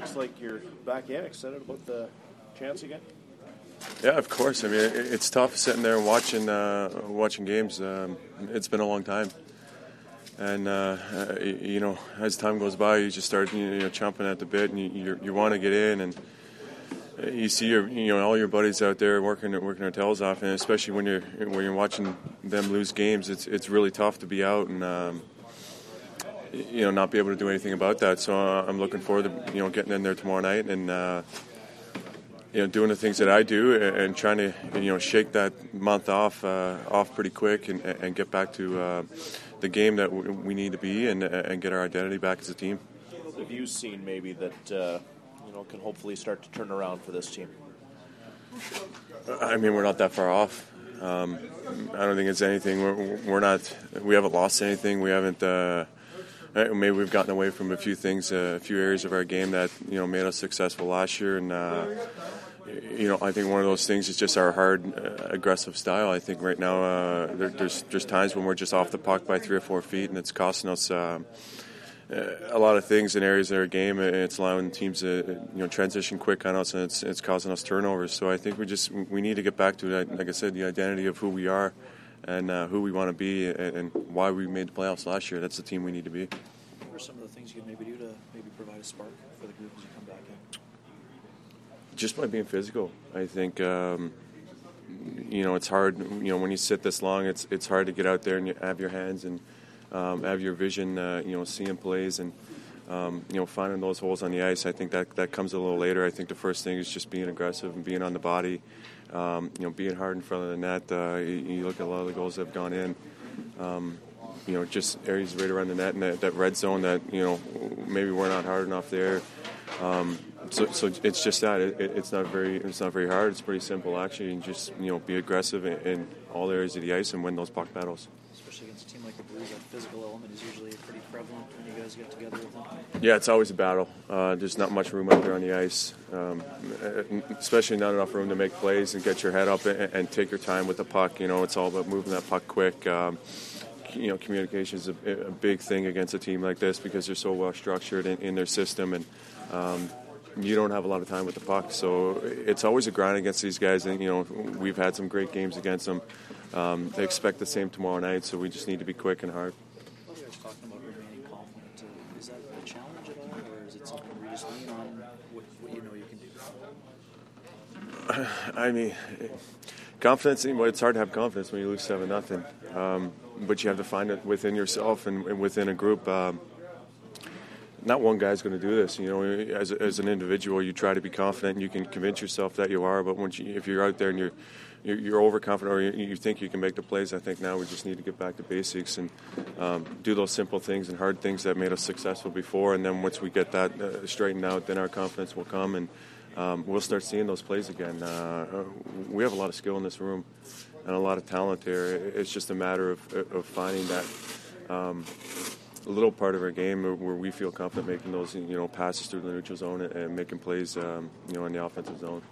looks like you're back in. Excited about the chance again? Yeah, of course. I mean, it's tough sitting there and watching games. It's been a long time, and as time goes by, you just start chomping at the bit, and you want to get in, and you see all your buddies out there working their tails off, and especially when you're watching them lose games, it's really tough to be out and not be able to do anything about that. So I'm looking forward to getting in there tomorrow night and doing the things that I do and trying to shake that month off pretty quick and get back to the game that we need to be and get our identity back as a team. What have you seen maybe that can hopefully start to turn around for this team? I mean, we're not that far off. I don't think it's anything. We haven't lost anything. We haven't. Maybe we've gotten away from a few things, a few areas of our game that made us successful last year, and I think one of those things is just our hard, aggressive style. I think right now there's times when we're just off the puck by 3 or 4 feet, and it's costing us a lot of things in areas of our game. It's allowing teams to transition quick on us, and it's causing us turnovers. So I think we need to get back to that. Like I said, the identity of who we are and who we want to be and why we made the playoffs last year. That's the team we need to be. What are some of the things you could maybe do to maybe provide a spark for the group as you come back in? Just by being physical. I think it's hard. When you sit this long, it's hard to get out there and you have your hands and have your vision. Seeing plays and finding those holes on the ice. I think that comes a little later. I think the first thing is just being aggressive and being on the body. Being hard in front of the net. You look at a lot of the goals that have gone in. Just areas right around the net and that red zone that maybe we're not hard enough there. So it's just that it's not very hard. It's pretty simple actually, and just be aggressive in all areas of the ice and win those puck battles. Especially against a team like the Blues, that physical element is usually pretty prevalent when you guys get together with them. Yeah, it's always a battle. There's not much room out there on the ice, especially not enough room to make plays and get your head up and take your time with the puck. It's all about moving that puck quick. Communication is a big thing against a team like this because they're so well structured in their system, and you don't have a lot of time with the puck. So it's always a grind against these guys, and we've had some great games against them. They expect the same tomorrow night, so we just need to be quick and hard. Well, you guys talking about remaining confident. Is that a challenge at all, or is it something where you just lean on what you can do? I mean, confidence. It's hard to have confidence when you lose 7-0. But you have to find it within yourself and within a group. Not one guy's going to do this. As an individual, you try to be confident and you can convince yourself that you are. But if you're out there and you're overconfident or you think you can make the plays, I think now we just need to get back to basics and do those simple things and hard things that made us successful before. And then once we get that straightened out, then our confidence will come and we'll start seeing those plays again. We have a lot of skill in this room and a lot of talent there. It's just a matter of finding that little part of our game where we feel confident making those passes through the neutral zone and making plays in the offensive zone.